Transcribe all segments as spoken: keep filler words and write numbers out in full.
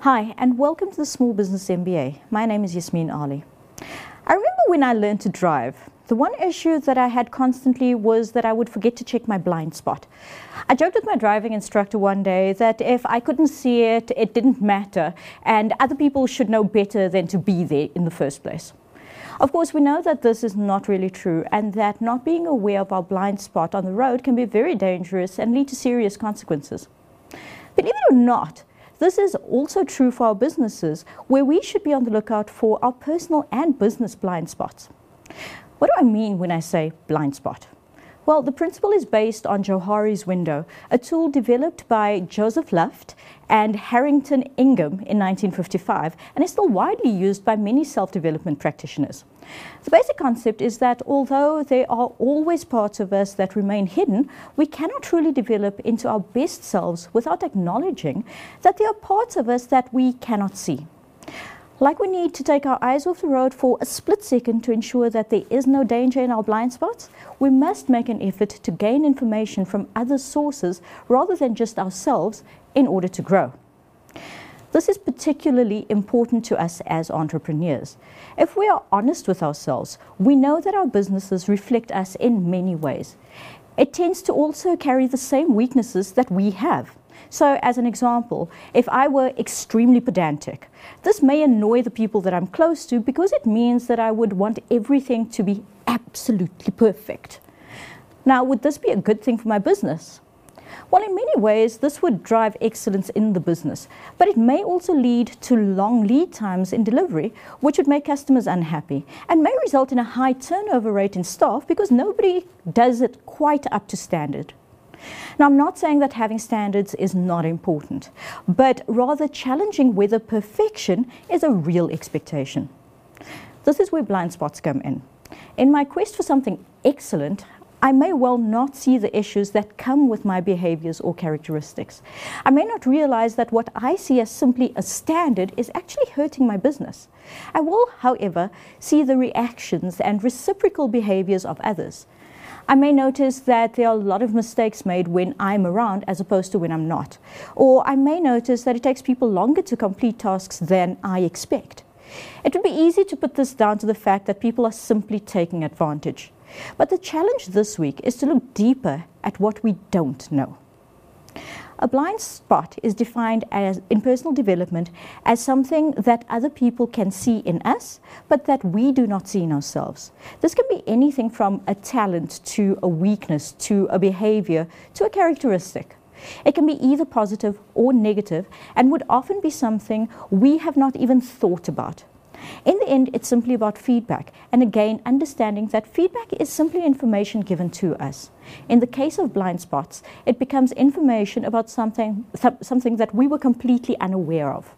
Hi, and welcome to the Small Business M B A. My name is Yasmin Ali. I remember when I learned to drive, the one issue that I had constantly was that I would forget to check my blind spot. I joked with my driving instructor one day that if I couldn't see it, it didn't matter, and other people should know better than to be there in the first place. Of course, we know that this is not really true, and that not being aware of our blind spot on the road can be very dangerous and lead to serious consequences. Believe it or not, this is also true for our businesses, where we should be on the lookout for our personal and business blind spots. What do I mean when I say blind spot? Well, the principle is based on Johari's window, a tool developed by Joseph Luft and Harrington Ingham in nineteen fifty-five, and is still widely used by many self-development practitioners. The basic concept is that although there are always parts of us that remain hidden, we cannot truly develop into our best selves without acknowledging that there are parts of us that we cannot see. Like we need to take our eyes off the road for a split second to ensure that there is no danger in our blind spots, we must make an effort to gain information from other sources rather than just ourselves in order to grow. This is particularly important to us as entrepreneurs. If we are honest with ourselves, we know that our businesses reflect us in many ways. It tends to also carry the same weaknesses that we have. So, as an example, if I were extremely pedantic, this may annoy the people that I'm close to because it means that I would want everything to be absolutely perfect. Now, would this be a good thing for my business? Well, in many ways, this would drive excellence in the business, but it may also lead to long lead times in delivery, which would make customers unhappy and may result in a high turnover rate in staff because nobody does it quite up to standard. Now, I'm not saying that having standards is not important, but rather challenging whether perfection is a real expectation. This is where blind spots come in. In my quest for something excellent, I may well not see the issues that come with my behaviors or characteristics. I may not realize that what I see as simply a standard is actually hurting my business. I will, however, see the reactions and reciprocal behaviors of others. I may notice that there are a lot of mistakes made when I'm around as opposed to when I'm not. Or I may notice that it takes people longer to complete tasks than I expect. It would be easy to put this down to the fact that people are simply taking advantage. But the challenge this week is to look deeper at what we don't know. A blind spot is defined as, in personal development, as something that other people can see in us, but that we do not see in ourselves. This can be anything from a talent to a weakness to a behavior to a characteristic. It can be either positive or negative and would often be something we have not even thought about. In the end, it's simply about feedback, and again, understanding that feedback is simply information given to us. In the case of blind spots, it becomes information about something, th- something that we were completely unaware of.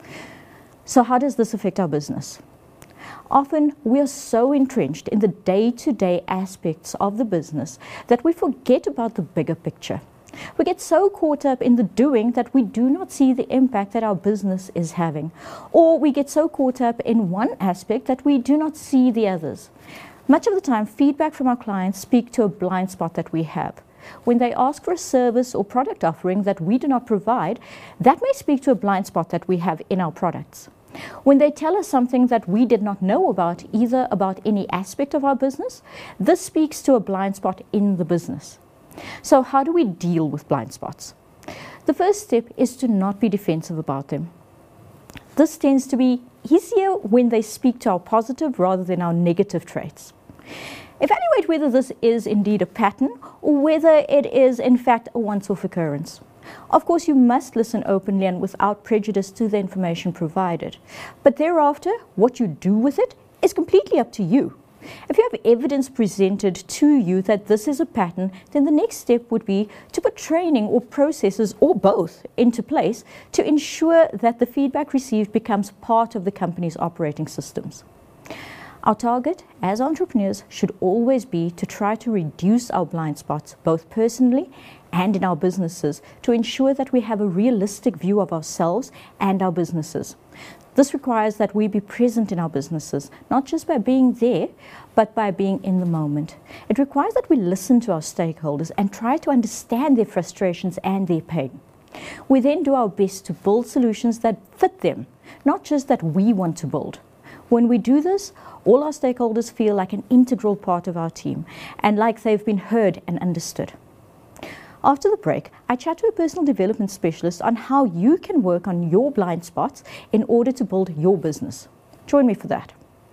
So how does this affect our business? Often, we are so entrenched in the day-to-day aspects of the business that we forget about the bigger picture. We get so caught up in the doing that we do not see the impact that our business is having. Or we get so caught up in one aspect that we do not see the others. Much of the time, feedback from our clients speak to a blind spot that we have. When they ask for a service or product offering that we do not provide, that may speak to a blind spot that we have in our products. When they tell us something that we did not know about, either about any aspect of our business, this speaks to a blind spot in the business. So how do we deal with blind spots? The first step is to not be defensive about them. This tends to be easier when they speak to our positive rather than our negative traits. Evaluate whether this is indeed a pattern or whether it is in fact a once-off occurrence. Of course, you must listen openly and without prejudice to the information provided. But thereafter, what you do with it is completely up to you. If you have evidence presented to you that this is a pattern, then the next step would be to put training or processes or both into place to ensure that the feedback received becomes part of the company's operating systems. Our target as entrepreneurs should always be to try to reduce our blind spots, both personally and in our businesses, to ensure that we have a realistic view of ourselves and our businesses. This requires that we be present in our businesses, not just by being there, but by being in the moment. It requires that we listen to our stakeholders and try to understand their frustrations and their pain. We then do our best to build solutions that fit them, not just that we want to build. When we do this, all our stakeholders feel like an integral part of our team and like they've been heard and understood. After the break, I chat to a personal development specialist on how you can work on your blind spots in order to build your business. Join me for that.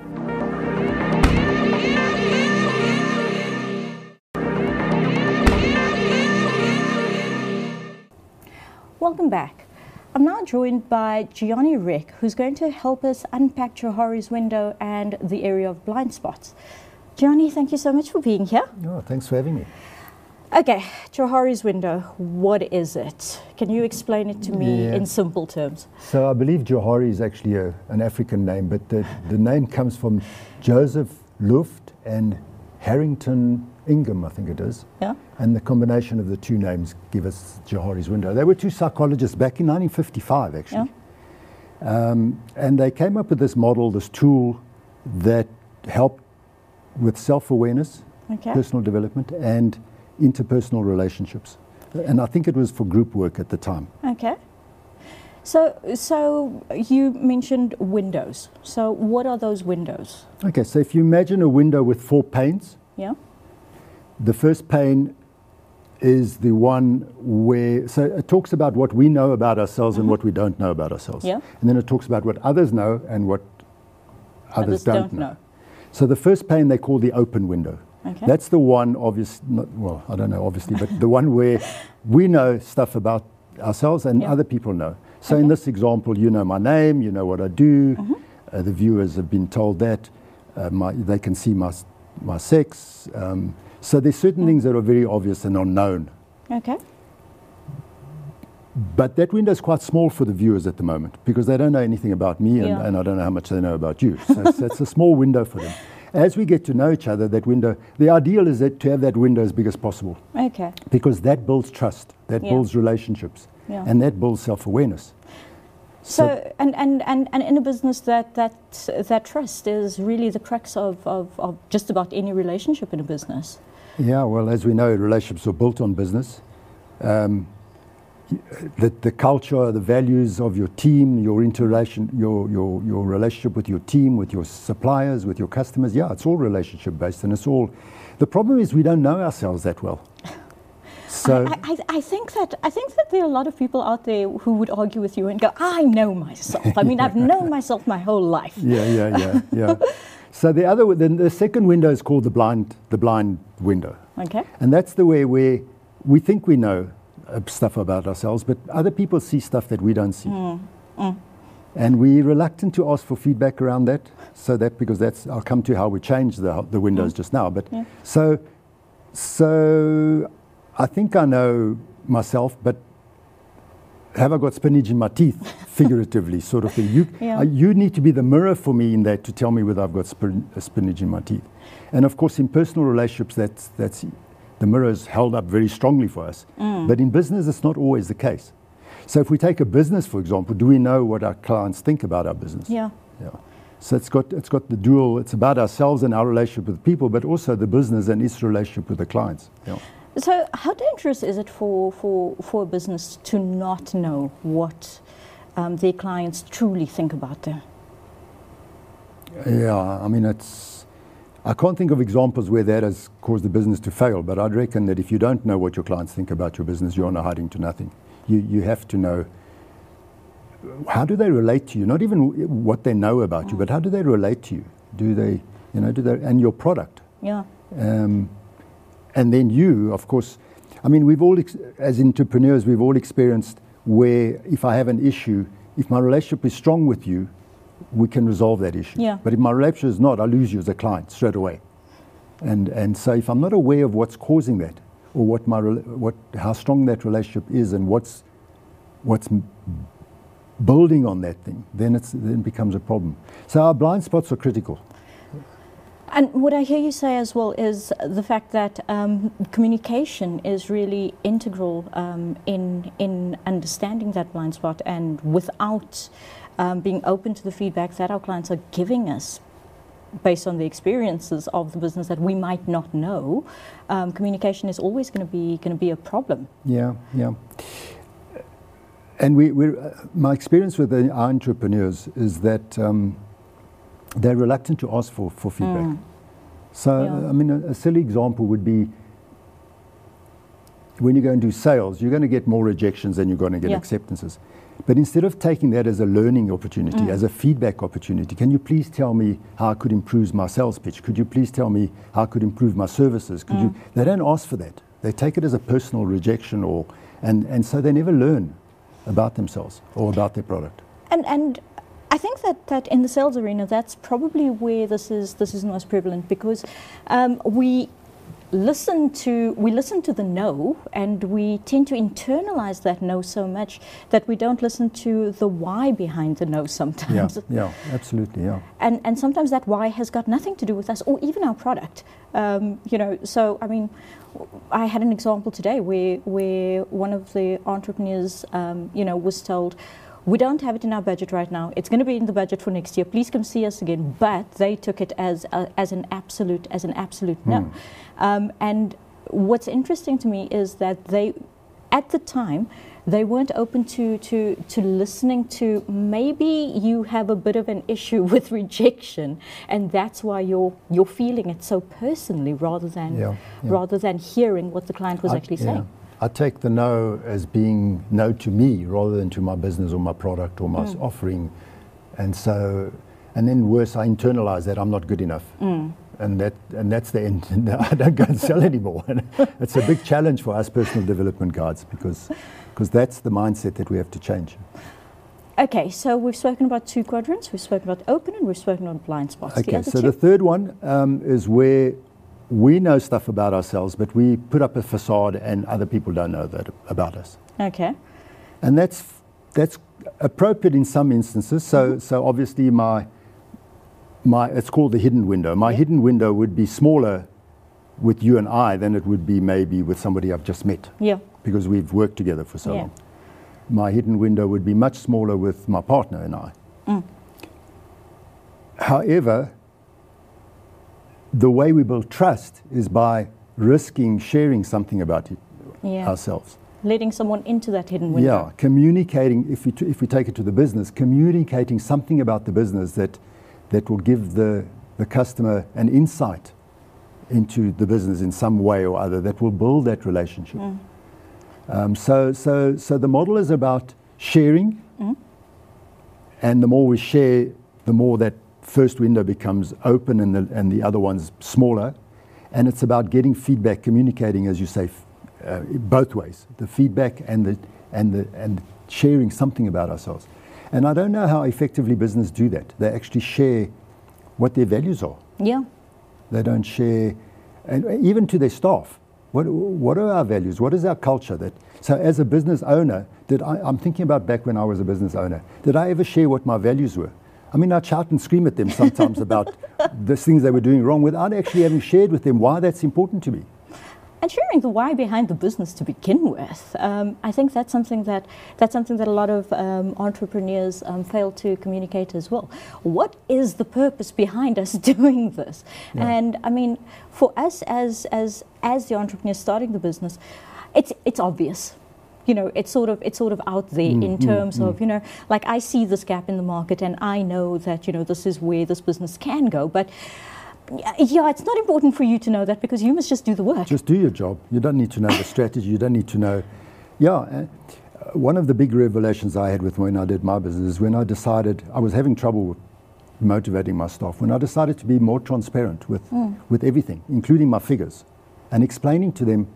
Welcome back. I'm now joined by Gianni Rick, who's going to help us unpack Johari's window and the area of blind spots. Gianni, thank you so much for being here. Oh, thanks for having me. Okay, Johari's window, what is it? Can you explain it to me yeah. in simple terms? So I believe Johari is actually a, an African name, but the, the name comes from Joseph Luft and Harrington Ingham, I think it is. Yeah. And the combination of the two names give us Johari's window. They were two psychologists back in nineteen fifty-five, actually. Yeah. Um, and they came up with this model, this tool that helped with self-awareness, okay. personal development, and interpersonal relationships. And I think it was for group work at the time. Okay. So, so you mentioned windows. So what are those windows? Okay, so if you imagine a window with four panes. Yeah. The first pane is the one where, so it talks about what we know about ourselves mm-hmm. and what we don't know about ourselves. Yeah. And then it talks about what others know and what others, others don't, don't know. know. So the first pane they call the open window. Okay. That's the one, obvious, not, well, I don't know, obviously, but the one where we know stuff about ourselves and yeah. other people know. So okay. in this example, you know my name, you know what I do. Mm-hmm. uh, the viewers have been told that. Uh, my, they can see my, my sex. Um, So there's certain things that are very obvious and are known. Okay. But that window is quite small for the viewers at the moment because they don't know anything about me and, yeah. and I don't know how much they know about you. So it's, it's a small window for them. As we get to know each other, that window, the ideal is that to have that window as big as possible. Okay. Because that builds trust, that yeah. builds relationships, yeah. and that builds self-awareness. So, so and, and, and, and in a business, that, that, that trust is really the crux of, of, of just about any relationship in a business. Yeah, well, as we know, relationships are built on business. Um, the, the culture, the values of your team, your interrelation, your, your, your relationship with your team, with your suppliers, with your customers, yeah, it's all relationship based, and it's all. The problem is we don't know ourselves that well. So I, I, I think that I think that there are a lot of people out there who would argue with you and go, I know myself. I mean, I've known myself my whole life. Yeah, yeah, yeah, yeah. So the other, the, the second window is called the blind, the blind window. Okay. And that's the way where we think we know uh, stuff about ourselves, but other people see stuff that we don't see. Mm. Mm. And we're reluctant to ask for feedback around that. So that because that's, I'll come to how we change the the windows mm. just now. But yeah. so, so I think I know myself, but have I got spinach in my teeth, figuratively, sort of thing. You, yeah. uh, you need to be the mirror for me in that to tell me whether I've got spin, uh, spinach in my teeth. And of course, in personal relationships, that's, that's, the mirror is held up very strongly for us. Mm. But in business, it's not always the case. So if we take a business, for example, do we know what our clients think about our business? Yeah. Yeah. So it's got, it's got the dual, it's about ourselves and our relationship with people, but also the business and its relationship with the clients. Yeah. So how dangerous is it for, for, for a business to not know what um, their clients truly think about them? Yeah, I mean, it's, I can't think of examples where that has caused the business to fail, but I'd reckon that if you don't know what your clients think about your business, you're on a hiding to nothing. You, you have to know, how do they relate to you? Not even what they know about mm. you, but how do they relate to you? Do they, you know, do they, and your product? Yeah. Um, And then you, of course, I mean, we've all, ex- as entrepreneurs, we've all experienced where if I have an issue, if my relationship is strong with you, we can resolve that issue. Yeah. But if my relationship is not, I lose you as a client straight away. And and so if I'm not aware of what's causing that, or what my what how strong that relationship is, and what's what's building on that thing, then it's then it becomes a problem. So our blind spots are critical. And what I hear you say as well is the fact that um, communication is really integral um, in in understanding that blind spot, and without um, being open to the feedback that our clients are giving us based on the experiences of the business that we might not know, um, communication is always going to be going to be a problem. Yeah, yeah. and we, we uh, my experience with the, our entrepreneurs is that um, they're reluctant to ask for, for feedback. Mm. So, yeah. I mean, a, a silly example would be when you go and do sales, you're going to get more rejections than you're going to get yeah. acceptances. But instead of taking that as a learning opportunity, mm. as a feedback opportunity, can you please tell me how I could improve my sales pitch? Could you please tell me how I could improve my services? Could mm. you? They don't ask for that. They take it as a personal rejection, or and, and so they never learn about themselves or about their product. And and I think that, that in the sales arena, that's probably where this is this is most prevalent, because um, we listen to we listen to the no, and we tend to internalize that no so much that we don't listen to the why behind the no sometimes. Yeah, yeah, absolutely, yeah. And and sometimes that why has got nothing to do with us or even our product. Um, you know, so I mean, I had an example today where where one of the entrepreneurs, um, you know, was told, we don't have it in our budget right now. It's going to be in the budget for next year. Please come see us again. But they took it as a, as an absolute as an absolute no. Hmm. Um, and what's interesting to me is that they, at the time, they weren't open to, to, to listening to maybe you have a bit of an issue with rejection, and that's why you're you're feeling it so personally rather than yeah, yeah. rather than hearing what the client was I, actually yeah. saying. I take the no as being no to me rather than to my business or my product or my mm. offering, and so, and then worse, I internalize that I'm not good enough. Mm. And that and that's the end. I don't go and sell anymore. It's a big challenge for us personal development guides, because because that's the mindset that we have to change. Okay, so we've spoken about two quadrants. We've spoken about open, and we've spoken about blind spots. Okay, the so two? the third one um, is where we know stuff about ourselves, but we put up a facade, and other people don't know that about us. Okay, and that's that's appropriate in some instances. So mm-hmm. so obviously my. My, it's called the hidden window. My yeah. hidden window would be smaller with you and I than it would be maybe with somebody I've just met. Yeah. Because we've worked together for so yeah. long. My hidden window would be much smaller with my partner and I. Mm. However, the way we build trust is by risking sharing something about it yeah. ourselves. Letting someone into that hidden window. Yeah, communicating, if we, t- if we take it to the business, communicating something about the business that that will give the, the customer an insight into the business in some way or other that will build that relationship. Mm. Um, so, so, so the model is about sharing, mm. and the more we share, the more that first window becomes open and the, and the other one's smaller. And it's about getting feedback, communicating, as you say, f- uh, both ways, the feedback and the, and, the, and sharing something about ourselves. And I don't know how effectively business do that. They actually share what their values are. Yeah. They don't share, and even to their staff. What what are our values? What is our culture? That so as a business owner, did I, I'm thinking about back when I was a business owner. Did I ever share what my values were? I mean, I'd shout and scream at them sometimes about the things they were doing wrong without actually having shared with them why that's important to me. And sharing the why behind the business to begin with, um, I think that's something that that's something that a lot of um, entrepreneurs um, fail to communicate as well. What is the purpose behind us doing this? Yeah. And I mean, for us as as as the entrepreneurs starting the business, it's it's obvious. You know, it's sort of it's sort of out there mm, in terms mm, of, you know, like I see this gap in the market, and I know that, you know, this is where this business can go, but. Yeah, it's not important for you to know that, because you must just do the work. Just do your job. You don't need to know the strategy. You don't need to know. Yeah, uh, one of the big revelations I had with when I did my business is when I decided I was having trouble with motivating my staff. When I decided to be more transparent with mm. with everything, including my figures, and explaining to them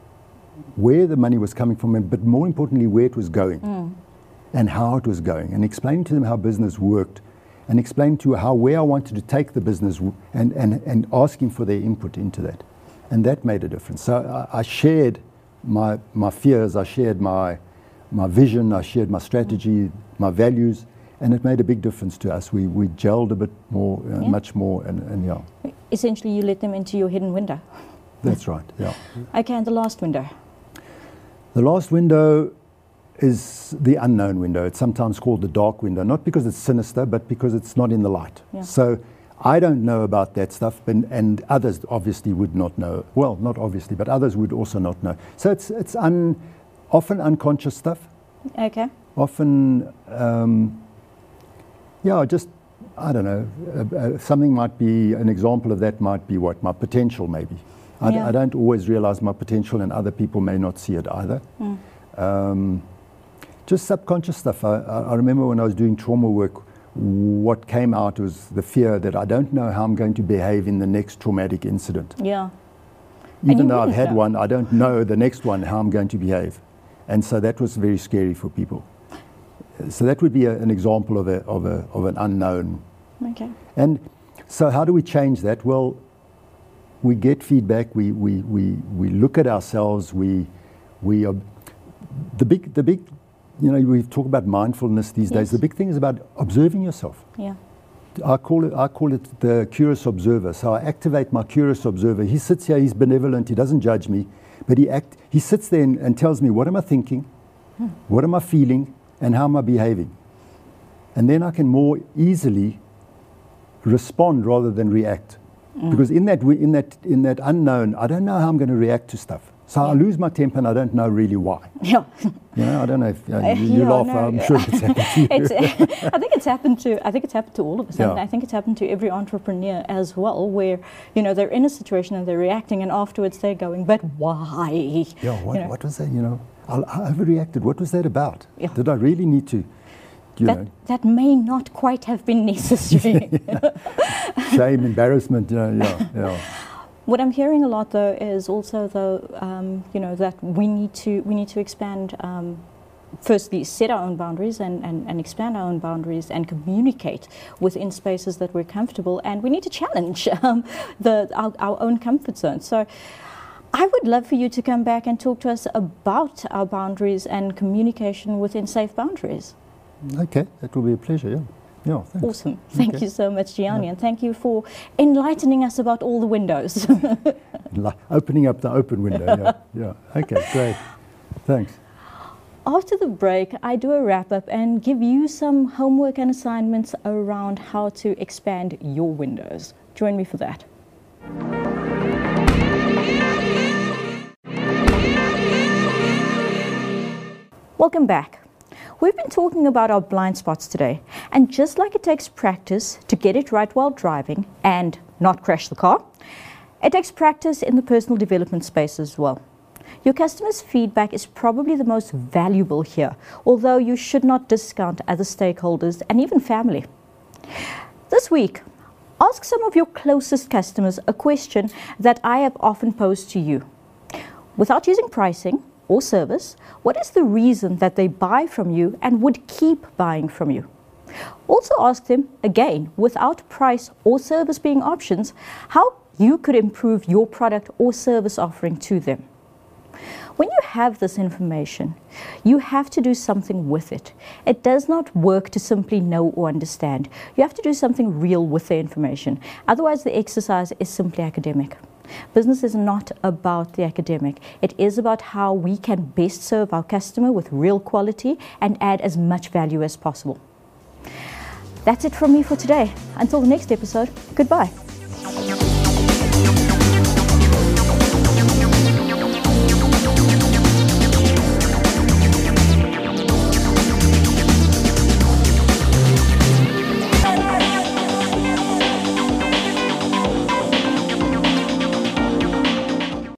where the money was coming from, and but more importantly where it was going, mm. and how it was going, and explaining to them how business worked. And explain to how where I wanted to take the business w- and, and, and asking for their input into that. And that made a difference. So I, I shared my my fears, I shared my my vision, I shared my strategy, my values, and it made a big difference to us. We we gelled a bit more, uh, yeah. much more, and, and yeah. Essentially you let them into your hidden window. That's right, yeah. Okay, and the last window? The last window is the unknown window. It's sometimes called the dark window, not because it's sinister, but because it's not in the light. Yeah. So I don't know about that stuff, and, and others obviously would not know. Well, not obviously, but others would also not know. So it's it's un, often unconscious stuff. Okay. Often, um, yeah, just, I don't know, uh, uh, something might be, an example of that might be what? My potential maybe. I, Yeah. d- I don't always realize my potential, and other people may not see it either. Mm. Um, just subconscious stuff. I, I I remember when I was doing trauma work, what came out was the fear that I don't know how I'm going to behave in the next traumatic incident. Yeah. And Even you though I've wouldn't had know. one, I don't know the next one how I'm going to behave. And so that was very scary for people. So that would be a, an example of, a, of, a, of an unknown. Okay. And so how do we change that? Well, we get feedback, we, we, we, we look at ourselves, we, we are, the big, the big, you know, we talk about mindfulness these Yes. days. The big thing is about observing yourself. Yeah. I call it, I call it the curious observer. So I activate my curious observer. He sits here, he's benevolent, he doesn't judge me, but he, act, he sits there and, and tells me, what am I thinking, hmm. what am I feeling, and how am I behaving? And then I can more easily respond rather than react. Mm. Because in that, in, that, in that unknown, I don't know how I'm going to react to stuff. So yeah. I lose my temper and I don't know really why. Yeah. You know, I don't know if uh, you, you yeah, laugh. no, I'm sure it's happened to you. It's, I think it's happened to. I think it's happened to all of us. Yeah. And I think it's happened to every entrepreneur as well, where you know they're in a situation and they're reacting, and afterwards they're going, "But why?" Yeah. What, you know? what was that? You know, I, I overreacted. What was that about? Yeah. Did I really need to? You that know, that may not quite have been necessary. Shame, embarrassment. You know, yeah, yeah. What I'm hearing a lot, though, is also though um, you know that we need to we need to expand. Um, firstly, set our own boundaries and, and, and expand our own boundaries and communicate within spaces that we're comfortable, and we need to challenge um, the our, our own comfort zone. So I would love for you to come back and talk to us about our boundaries and communication within safe boundaries. Okay, that will be a pleasure, yeah. Yeah, thanks. Awesome. Thank Okay. you so much, Gianni, Yeah. and thank you for enlightening us about all the windows. Li- Opening up the open window, yeah. Yeah. Okay, great. Thanks. After the break, I do a wrap-up and give you some homework and assignments around how to expand your windows. Join me for that. Welcome back. We've been talking about our blind spots today, and just like it takes practice to get it right while driving and not crash the car, it takes practice in the personal development space as well. Your customers' feedback is probably the most valuable here, although you should not discount other stakeholders and even family. This week, ask some of your closest customers a question that I have often posed to you. Without using pricing or service, what is the reason that they buy from you and would keep buying from you? Also ask them, again, without price or service being options, how you could improve your product or service offering to them. When you have this information, you have to do something with it. It does not work to simply know or understand. You have to do something real with the information. Otherwise, the exercise is simply academic. Business is not about the academic. It is about how we can best serve our customer with real quality and add as much value as possible. That's it from me for today. Until the next episode, goodbye.